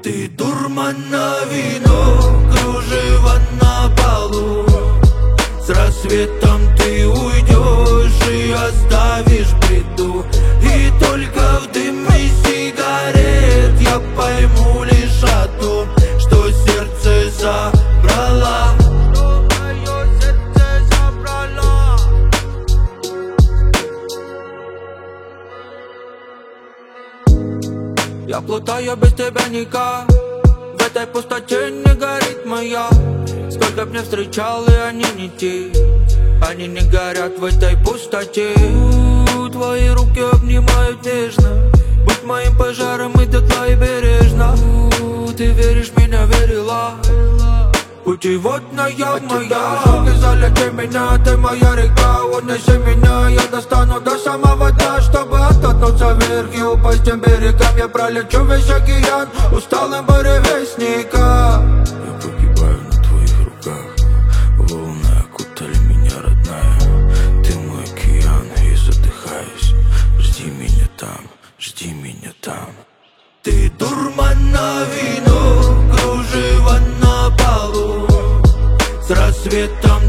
Ты дурман на вино, кружево на полу. С рассветом ты уйдешь и оставишь бреду. И только в дыме сигарет я пойму лишь о том, что сердце забрала. Я плутаю без тебя никак. В этой пустоте не горит моя. Сколько б мне встречал, и они не те. Они не горят в этой пустоте. Твои руки обнимают нежно. Будь моим пожаром и дотла и бережно. Ты веришь, меня верила. Путеводная моя. Руки залети меня, ты моя река. Унеси меня, я достану до самого дна, чтобы оттолкнуться вверх и упасть тем берегам. Я пролечу весь океан усталым буревестником. Я погибаю на твоих руках. Волны окутали меня, родная. Ты мой океан, и задыхаюсь. Жди меня там, жди меня там. Ты дурман на вино, кружево на полу. С рассветом